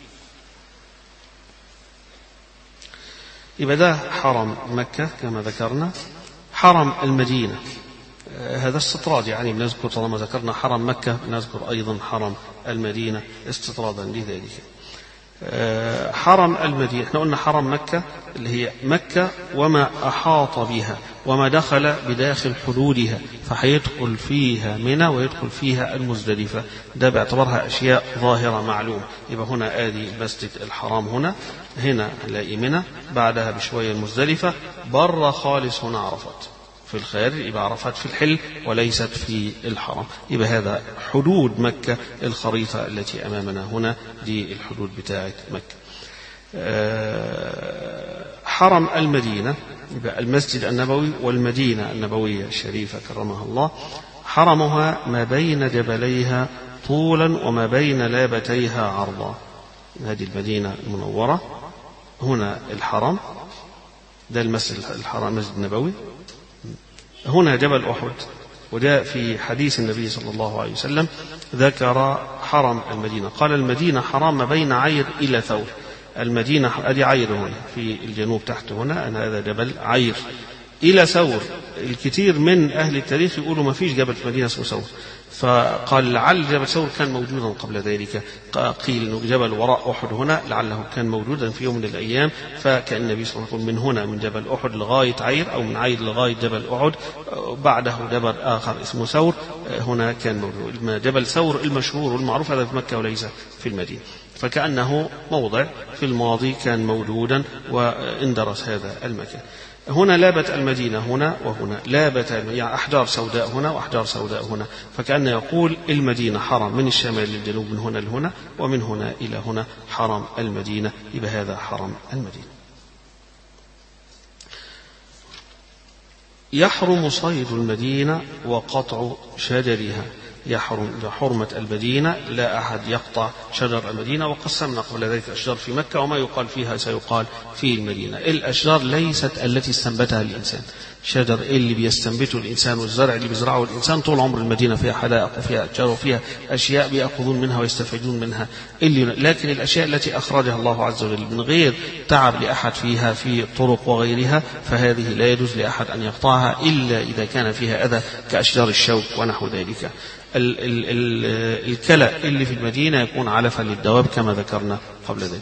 يبقى ده حرم مكة كما ذكرنا. حرم المدينة هذا استطراد، يعني بنذكر طالما ذكرنا حرم مكة نذكر أيضا حرم المدينة استطرادا لذلك. حرم المدينة، احنا قلنا حرم مكة اللي هي مكة وما أحاط بها وما دخل بداخل حدودها، فحيدخل فيها منى ويدخل فيها المزدلفة، ده باعتبارها أشياء ظاهرة معلومة. يبقى هنا آدي المسجد الحرام، هنا نلاقي منى، بعدها بشوية المزدلفة، بره خالص هنا عرفات في الخارج، يبقى عرفات في الحل وليست في الحرم. يبقى هذا حدود مكة، الخريطة التي أمامنا هنا دي الحدود بتاعة مكة. حرم المدينة يبقى المسجد النبوي والمدينة النبوية الشريفة كرمها الله، حرمها ما بين جبليها طولا وما بين لابتيها عرضا. هذه المدينة المنورة، هنا الحرم، ده المسجد الحرام المسجد النبوي، هنا جبل أحد. وده في حديث النبي صلى الله عليه وسلم ذكر حرم المدينة، قال المدينة حرام ما بين عير إلى ثور. المدينة أدي عير هنا في الجنوب تحت، هنا أن هذا جبل عير إلى ثور. الكثير من أهل التاريخ يقولوا ما فيش جبل في مدينة اسمه ثور، فقال لعل جبل ثور كان موجودا قبل ذلك. قيل أنه جبل وراء أحد هنا لعله كان موجودا في يوم من الأيام، فكان النبي صلى الله عليه وسلم من هنا من جبل أحد لغاية عير، أو من عير لغاية جبل أحد، بعده جبل آخر اسمه ثور هنا كان موجود. جبل ثور المشهور والمعروف هذا في مكة وليس في المدينة، فكأنه موضع في الماضي كان موجودا واندرس هذا المكان. هنا لابت المدينة هنا وهنا، لابت يعني أحجار سوداء هنا وأحجار سوداء هنا، فكأن يقول المدينة حرم من الشمال للجنوب، من هنا لهنا ومن هنا إلى هنا حرم المدينة. يبقى هذا حرم المدينة. يحرم صيد المدينة وقطع شجرها، يحرم حرمة المدينة، لا أحد يقطع شجر المدينة. وقسمنا قبل ذلك الأشجار في مكة وما يقال فيها سيقال في المدينة. الأشجار ليست التي استنبتها الإنسان، شجر اللي بيستنبته الإنسان والزرع اللي بيزرعه الإنسان طول عمر المدينة فيها حدائق وفيها أشجار وفيها أشياء بيأخذون منها ويستفيدون منها، لكن الأشياء التي أخرجها الله عز وجل من غير تعب لأحد فيها في طرق وغيرها، فهذه لا يجوز لأحد أن يقطعها إلا إذا كان فيها أذى كأشجار الشوك ونحو ذلك. الكلأ اللي في المدينة يكون علفا للدواب كما ذكرنا قبل ذلك.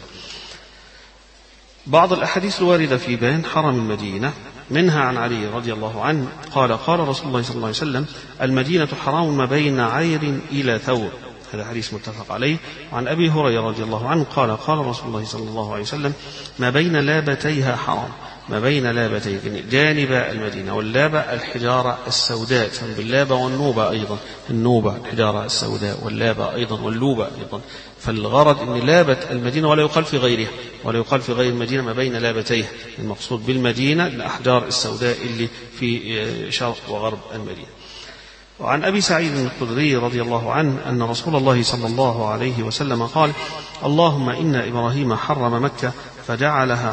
بعض الأحاديث الواردة في بيان حرم المدينة، منها عن علي رضي الله عنه قال قال رسول الله صلى الله عليه وسلم المدينة حرام ما بين عير إلى ثور، هذا حديث متفق عليه. عن أبي هريرة رضي الله عنه قال قال رسول الله صلى الله عليه وسلم ما بين لابتيها حرام، ما بين لابتي جانب المدينة. واللابة الحجارة السوداء، باللابة والنوبة أيضا، النوبة الحجارة السوداء، واللابة أيضا واللوبة أيضا. فالغرض أن لابة المدينة، ولا يقال في غيرها، ولا يقال في غير المدينة ما بين لابتيه، المقصود بالمدينة الأحجار السوداء اللي في شرق وغرب المدينة. وعن أبي سعيد الخدري رضي الله عنه أن رسول الله صلى الله عليه وسلم قال: اللهم إن إبراهيم حرم مكة فجعلها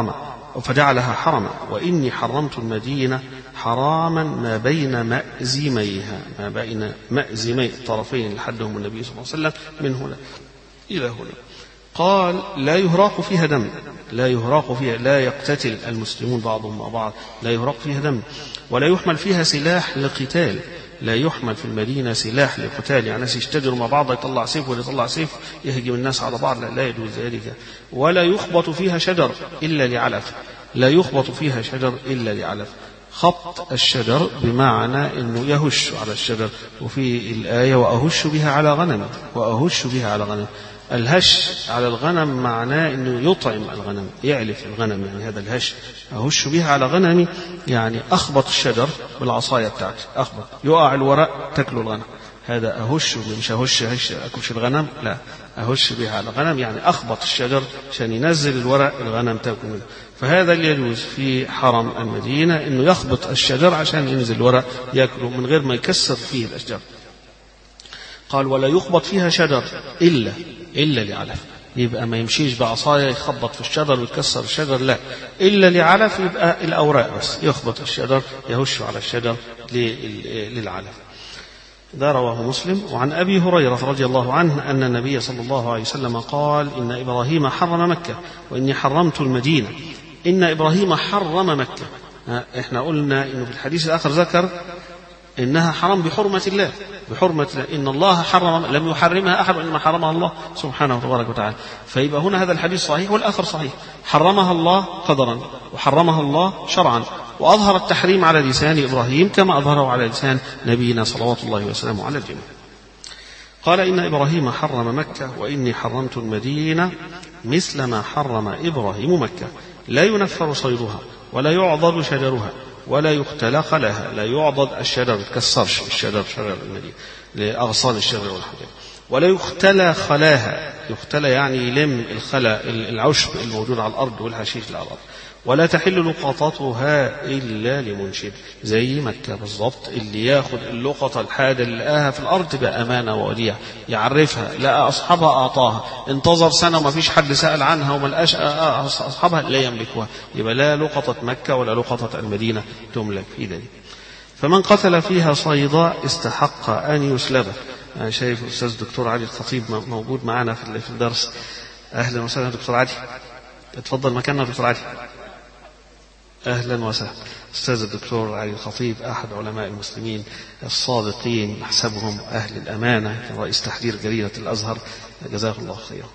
حرما وإني حرمت المدينة حراما ما بين مأزميها، ما بين مأزمي الطرفين اللي حدهم النبي صلى الله عليه وسلم من هنا إلى هنا. قال: لا يهراق فيها دم، لا يهراق فيها، لا يقتتل المسلمون بعضهم مع بعض، لا يهراق فيها دم، ولا يحمل فيها سلاح لقتال، لا يحمل في المدينة سلاح لقتال، يعني ناس يشتجروا مع بعض، يطلع سيف ولا يطلع سيف يهجم الناس على بعض، لا يجوز ذلك. ولا يخبط فيها شجر إلا لعلف، لا يخبط فيها شجر إلا لعلف. خبط الشجر بمعنى أنه يهش على الشجر، وفي الآية وأهش بها على غنم، وأهش بها على غنم. الهش على الغنم معناه أنه يطعم الغنم، يعلف الغنم، يعني هذا الهش. أهش بها على غنمي يعني أخبط الشجر بالعصاية بتاعتي، أخبط يقع الورق تاكله الغنم، هذا أهش، مش أهش أكلش الغنم، لا، أهش بها على الغنم يعني أخبط الشجر عشان ينزل الورق الغنم تاكل منه. فهذا اللي يجوز في حرم المدينة، أنه يخبط الشجر عشان ينزل الورق يأكله من غير ما يكسر فيه الأشجار. قال: ولا يخبط فيها شجر إلا لعلف، يبقى ما يمشيش بعصاية يخبط في الشجر ويكسر الشجر، لا، إلا لعلف، يبقى الأوراق بس، يخبط الشجر يهش على الشجر للعلف. ده رواه مسلم. وعن أبي هريرة رضي الله عنه أن النبي صلى الله عليه وسلم قال: إن إبراهيم حرم مكة وإني حرمت المدينة. إن إبراهيم حرم مكة، إحنا قلنا إنه في الحديث الآخر ذكر إنها حرام بحرمة الله، بحرمة الله، إن الله حرم، لم يحرمها أحد وإنما حرمها الله سبحانه وتبارك وتعالى. فيبقى هنا هذا الحديث صحيح والآخر صحيح، حرمها الله قدرا وحرمها الله شرعا، وأظهر التحريم على لسان إبراهيم كما أظهره على لسان نبينا صلوات الله وسلامه على الجميع. قال: إن إبراهيم حرم مكة وإني حرمت المدينة مثل ما حرم إبراهيم مكة، لا ينفر صيدها ولا يعضد شجرها ولا يختلق لها، لا يعضد الشجر، يتكسرش الشجر، شجر المدينة لأغصان الشجر والحجر، ولا يختلى خلاها، يختلى يعني يلم الخلا، العشب الموجود على الأرض والحشيش اللي على الأرض، ولا تحل لقطتها إلا لمنشد، زي مكة بالضبط، اللي ياخد اللقطة الحاجة اللي لقاها في الأرض تبقى أمانة ووديعة، يعرفها، لقى أصحابها أعطاها، انتظر سنة وما فيش حد سأل عنها وما لقاش أصحابها، لا يملكها، يبقى لا لقطة مكة ولا لقطة المدينة تملك في ذلك. فمن قتل فيها صيدا استحق أن يسلبه. أنا شايف الأستاذ دكتور علي الخطيب موجود معنا في الدرس. أهلا وسهلا دكتور علي، اتفضل مكاننا دكتور علي. أهلا وسهلا. أستاذ الدكتور علي الخطيب أحد علماء المسلمين الصادقين، نحسبهم أهل الأمانة، رئيس تحرير جريدة الأزهر، جزاه الله خيرا.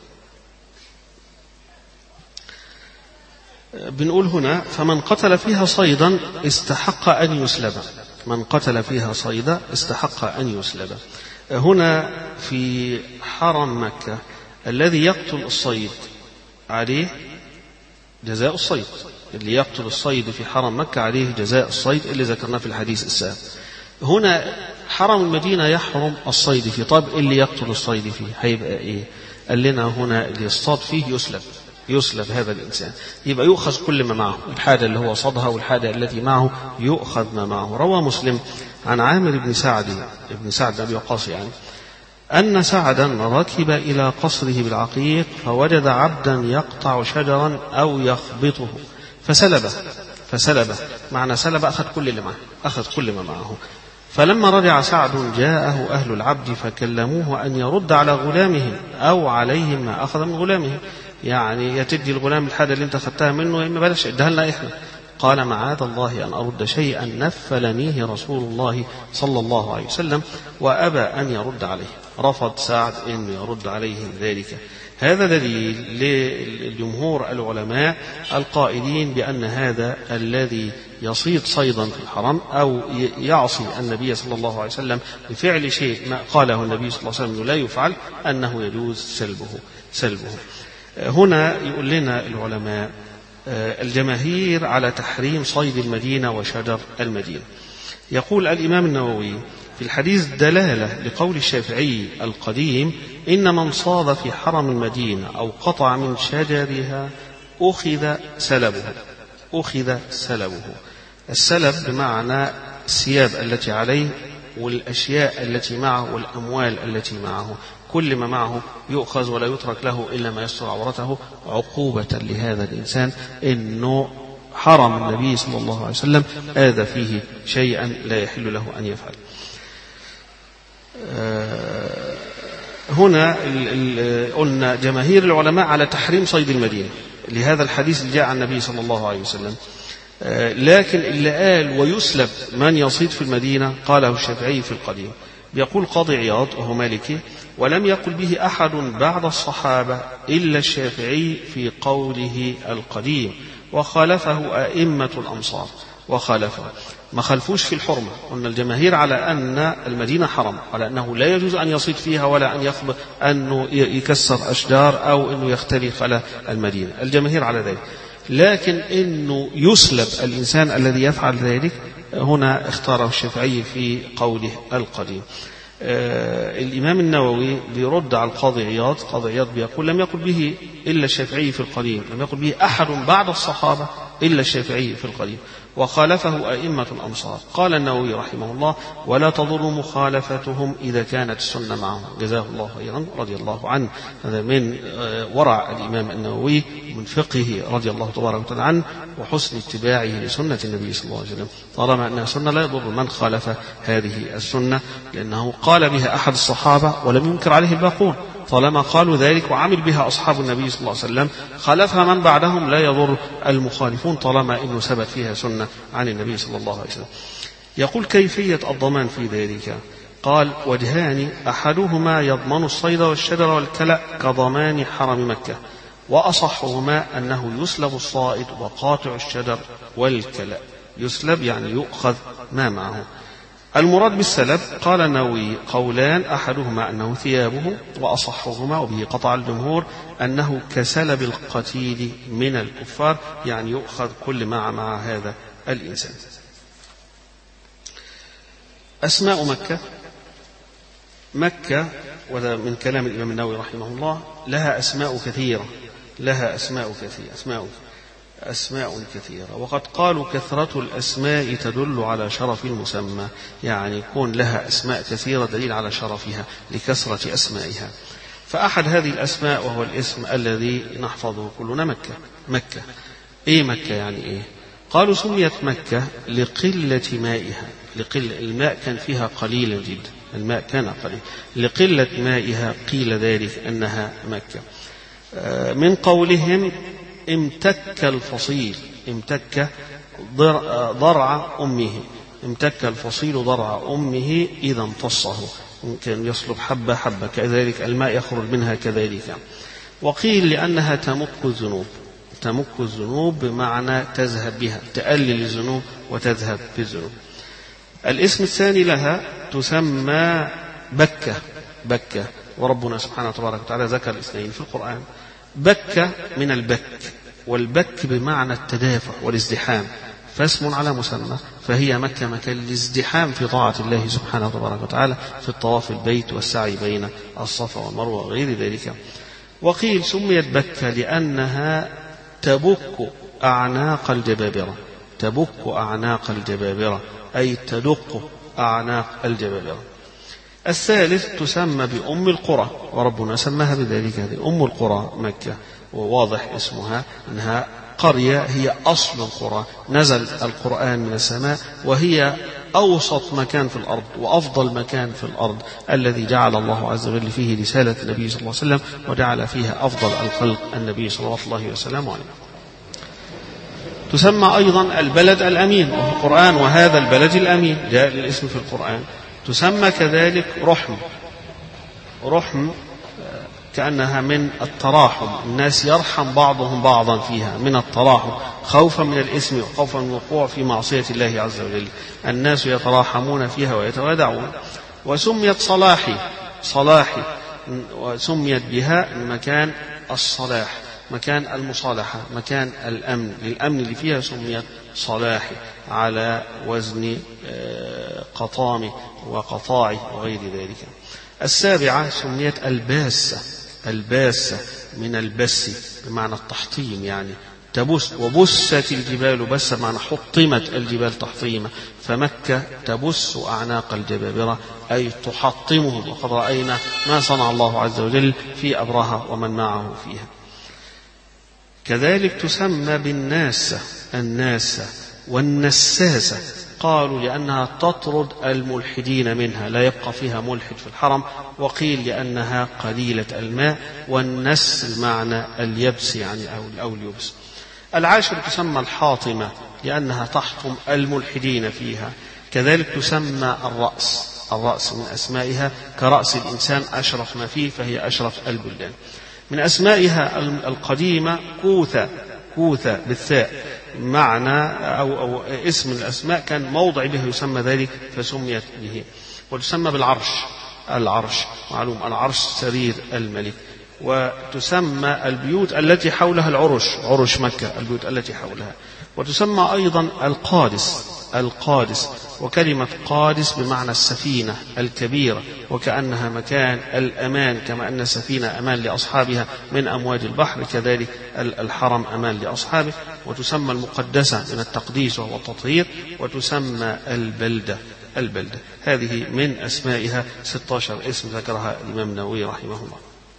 بنقول هنا: فمن قتل فيها صيدا استحق أن يسلب، من قتل فيها صيدا استحق أن يسلب. هنا في حرم مكة الذي يقتل الصيد عليه جزاء الصيد، اللي يقتل الصيد في حرم مكة عليه جزاء الصيد اللي ذكرناه في الحديث السابق. هنا حرم المدينة يحرم الصيد فيه، طب اللي يقتل الصيد فيه هيبقى إيه؟ قال لنا هنا اللي يصطاد فيه يسلب هذا الإنسان، يبقى يؤخذ كل ما معه، الحاجة اللي هو صادها والحاجة التي معه يؤخذ ما معه. روى مسلم عن عامر بن سعد أبي وقاص يعني أن سعدا ركب إلى قصره بالعقيق فوجد عبدا يقطع شجرا أو يخبطه فسلبه، معنى سلب أخذ كل ما معه. فلما رجع سعد جاءه أهل العبد فكلموه أن يرد على غلامهم أو عليهم ما أخذ من غلامهم، يعني يتدي الغلام الحاجة اللي انت أخذتها منه، إما بلاش ادها لنا إحنا. قال: معاذ الله أن أرد شيئا نفلنيه رسول الله صلى الله عليه وسلم، وأبى أن يرد عليه، رفض سعد أن يرد عليهم ذلك. هذا دليل للجمهور العلماء القائلين بأن هذا الذي يصيد صيدا في الحرم أو يعصي النبي صلى الله عليه وسلم بفعل شيء ما قاله النبي صلى الله عليه وسلم لا يفعل، أنه يجوز سلبه. هنا يقول لنا العلماء الجماهير على تحريم صيد المدينة وشجر المدينة. يقول الإمام النووي في الحديث دلالة لقول الشافعي القديم إن من صاد في حرم المدينة أو قطع من شجرها أخذ سلبه. السلب بمعنى الثياب التي عليه والأشياء التي معه والأموال التي معه، كل ما معه يؤخذ ولا يترك له إلا ما يستر عورته، عقوبة لهذا الإنسان إنه حرم النبي صلى الله عليه وسلم آذى فيه شيئا لا يحل له أن يفعل. هنا قلنا جماهير العلماء على تحريم صيد المدينة لهذا الحديث اللي جاء عن النبي صلى الله عليه وسلم، لكن اللي قال ويسلب من يصيد في المدينة قاله الشافعي في القديم. بيقول قاضي عياض وهو مالكي ولم يقل به أحد بعد الصحابة إلا الشافعي في قوله القديم، وخالفه أئمة الأمصار، ما خلفوش في الحرمة. قلنا الجماهير على أن المدينة حرم، على أنه لا يجوز أن يصيد فيها ولا أن يخبر أنه يكسر أشجار أو أنه يختلف على المدينة، الجماهير على ذلك. لكن أنه يسلب الإنسان الذي يفعل ذلك هنا اختاره الشافعي في قوله القديم. الإمام النووي بيرد على القاضي عياض، قاضي عياض بيقول لم يقل به إلا الشافعي في القديم، لم يقل به أحد بعد الصحابة إلا الشافعي في القديم، وخالفه أئمة الأمصار. قال النووي رحمه الله ولا تضر مخالفتهم إذا كانت السنة معهم، جزاه الله خيرا رضي الله عنه. هذا من ورع الإمام النووي من فقهه رضي الله تبارك وتعالى عنه وحسن اتباعه لسنة النبي صلى الله عليه وسلم، طالما أنها سنة لا يضر من خالف هذه السنة، لأنه قال بها أحد الصحابة ولم ينكر عليه الباقون، طالما قالوا ذلك وعمل بها أصحاب النبي صلى الله عليه وسلم خالفها من بعدهم لا يضر المخالفون طالما أنه ثبت فيها سنة عن النبي صلى الله عليه وسلم. يقول كيفية الضمان في ذلك؟ قال وجهان، أحدهما يضمن الصيد والشجر والكلأ كضمان حرم مكة، وأصحهما أنه يسلب الصائد وقاطع الشجر والكلأ. يسلب يعني يؤخذ ما معه. المراد بالسلب قال النووي قولان، أحدهما أنه ثيابه، وأصحهما وبه قطع الجمهور أنه كسلب القتيل من الكفار، يعني يؤخذ كل ما مع هذا الإنسان. أسماء مكة وهذا من كلام الإمام النووي رحمه الله لها أسماء كثيرة، أسماء كثيرة، وقد قالوا كثرة الأسماء تدل على شرف المسمى، يعني يكون لها أسماء كثيرة دليل على شرفها لكثرة أسمائها. فأحد هذه الأسماء وهو الاسم الذي نحفظه كلنا مكة. إيه مكة يعني إيه؟ قالوا سميت مكة لقلة مائها، الماء كان فيها قليلا جدا، الماء كان قليل، لقلة مائها قيل ذلك أنها مكة. من قولهم امتك الفصيل، امتك ضرع أمه إذا امتصه، كان يصلب حبة كذلك الماء يخرج منها كذلك. وقيل لأنها تمك الذنوب بمعنى تذهب بها، تقلل الذنوب وتذهب بالذنوب. الاسم الثاني لها تسمى بكة، وربنا سبحانه وتعالى ذكر الاثنين في القرآن. بكة من البك، والبك بمعنى التدافع والازدحام، فاسم على مسمى، فهي مكة مكان الازدحام في طاعة الله سبحانه وتعالى في الطواف البيت والسعي بين الصفا والمروة وغير ذلك. وقيل سميت بكة لأنها تبك أعناق الجبابرة، أي تدق أعناق الجبابرة. الثالث تسمى بأم القرى، وربنا سماها بذلك، هذه أم القرى مكة، وواضح اسمها أنها قرية هي أصل القرى، نزل القرآن من السماء، وهي أوسط مكان في الأرض وأفضل مكان في الأرض الذي جعل الله عز وجل فيه رسالة النبي صلى الله عليه وسلم، وجعل فيها أفضل الخلق النبي صلى الله عليه وسلم. تسمى أيضا البلد الأمين وفي القرآن، وهذا البلد الأمين جاء الاسم في القرآن. تسمى كذلك رحم كأنها من التراحم، الناس يرحم بعضهم بعضا فيها، من التراحم، خوفا من الإثم وخوفا من الوقوع في معصية الله عز وجل، الناس يتراحمون فيها ويتوادعون. وسميت صلاحي، وسميت بها مكان الصلاح، مكان المصالحة، مكان الأمن، للأمن اللي فيها سميت صلاحي على وزن قطامي وقطاعي وغير ذلك. السابعة سميت الباسة، الباسة من البس بمعنى التحطيم، يعني تبس، وبست الجبال بس معنى حطمت الجبال تحطيما، فمكة تبس أعناق الجبابرة أي تحطمهم، وقد رأينا ما صنع الله عز وجل في أبرهة ومن معه فيها. كذلك تسمى بالناسة، الناسة والنساسة، قالوا لأنها تطرد الملحدين منها، لا يبقى فيها ملحد في الحرم، وقيل لأنها قليلة الماء، والنس المعنى اليبس يعني أو اليبس. العاشر تسمى الحاطمة لأنها تحطم الملحدين فيها. كذلك تسمى الرأس، الرأس من أسمائها كرأس الإنسان أشرف ما فيه، فهي أشرف البلدان. من أسمائها القديمة كوثة، كوثة بالثاء، معنى أو اسم الأسماء كان موضع به يسمى ذلك فسميت به. وتسمى بالعرش، العرش معلوم العرش سرير الملك. وتسمى البيوت التي حولها العرش، عرش مكة، البيوت التي حولها. وتسمى أيضا القادس، القادس، وكلمة قادس بمعنى السفينة الكبيرة، وكأنها مكان الأمان، كما أن السفينة أمان لأصحابها من أمواج البحر، كذلك الحرم أمان لأصحابه. وتسمى المقدسة من التقديس وهو التطهير. وتسمى البلدة، البلدة. هذه من أسمائها 16 اسم ذكرها الإمام النووي رحمه الله.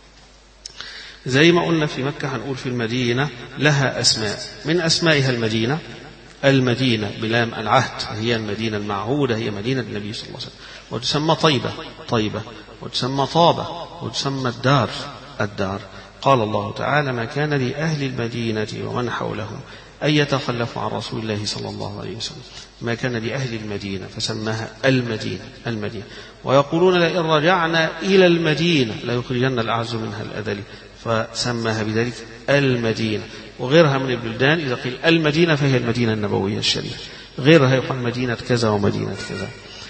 زي ما قلنا في مكة هنقول في المدينة لها أسماء، من أسمائها المدينة، المدينة بلام العهد، هي المدينة المعهودة، هي مدينة النبي صلى الله عليه وسلم. وتسمى طيبة، طيبة. وتسمى طابة. وتسمى الدار، الدار. قال الله تعالى: ما كان لأهل المدينة ومن حولهم أن يتخلفوا عن رسول الله صلى الله عليه وسلم. ما كان لأهل المدينة فسماها المدينة، المدينة. ويقولون لئن رجعنا إلى المدينة ليخرجن الأعز منها الأذل، فسماها بذلك المدينة. وغيرها من البلدان إذا قيل المدينة فهي المدينة النبوية الشريفة، غيرها يقال مدينة كذا ومدينة كذا.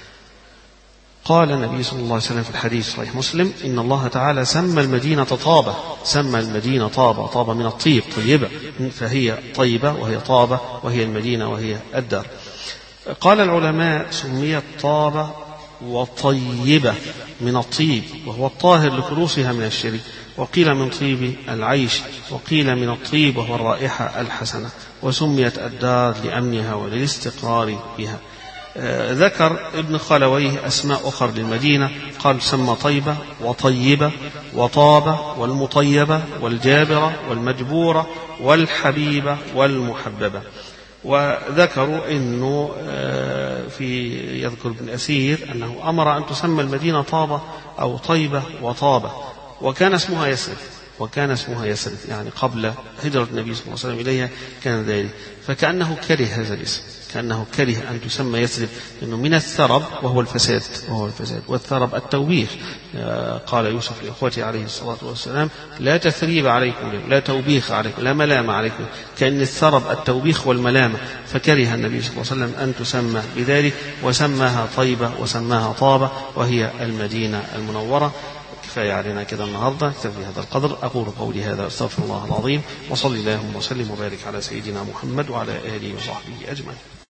قال النبي صلى الله عليه وسلم في الحديث صحيح مسلم: إن الله تعالى سمى المدينة طابة، سمى المدينة طابة، طابة من الطيب، طيبة، فهي طيبة وهي طابة وهي المدينة وهي الدار. قال العلماء: سميت طابة وطيبة من الطيب، وهو الطاهر لخلوصها من الشرك، وقيل من طيب العيش، وقيل من الطيب وهو الرائحة الحسنة. وسميت الدار لأمنها وللاستقرار بها. ذكر ابن خلويه أسماء أخرى للمدينة، قال: سمى طيبة وطيبة وطابة والمطيبة والجابرة والمجبورة والحبيبة والمحببة. وذكروا أنه يذكر ابن أثير أنه أمر أن تسمى المدينة طابة أو طيبة وطابة، وكان اسمها يثرب، وكان اسمها يثرب، يعني قبل هجرة النبي صلى الله عليه وسلم إليها كان ذلك، فكأنه كره هذا الاسم، كأنه كره أن تسمى يثرب، لأنه من الثرب وهو الفساد، وهو الفساد، والثرب التوبيخ. قال يوسف لإخوته عليه الصلاة والسلام: لا تثريب عليكم، لا توبيخ عليكم، لا ملام عليكم، كأن الثرب التوبيخ والملامة، فكره النبي صلى الله عليه وسلم أن تسمى بذلك، وسماها طيبة وسماها طابة، وهي المدينة المنورة. كفاية علينا كده النهاردة، اكتفي هذا القدر. أقول قولي هذا، أستغفر الله العظيم، وصلي اللهم وسلم وبارك على سيدنا محمد وعلى آله وصحبه أجمعين.